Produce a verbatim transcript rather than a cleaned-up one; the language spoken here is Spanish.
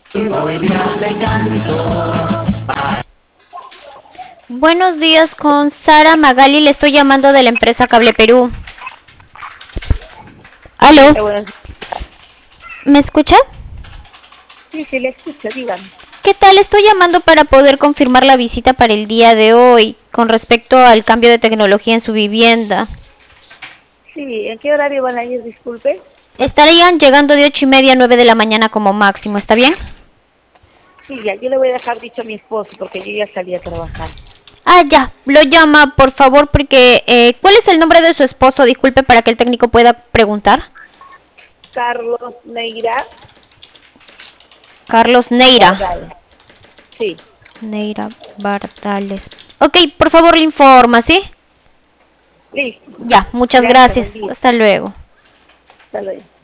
Hoy día le canto. Buenos días, con Sara Magali, le estoy llamando de la empresa Cable Perú. ¿Aló? Señorita, buenos días. ¿Me escucha? Sí, sí, le escucho, dígame. ¿Qué tal? Estoy llamando para poder confirmar la visita para el día de hoy con respecto al cambio de tecnología en su vivienda. Sí, ¿en qué horario van a ir, disculpe? Estarían llegando de ocho y media a nueve de la mañana como máximo, ¿está bien? Sí, ya, yo le voy a dejar dicho a mi esposo porque yo ya salí a trabajar. Ah, ya, lo llama, por favor, porque... Eh, ¿cuál es el nombre de su esposo? Disculpe, para que el técnico pueda preguntar. Carlos Neira Carlos Neira. Bardal. Sí, Neira Bartales. Ok, por favor, le informa, ¿sí? listo. Ya, muchas Gracias, buen gracias. día. Hasta luego. Hasta luego.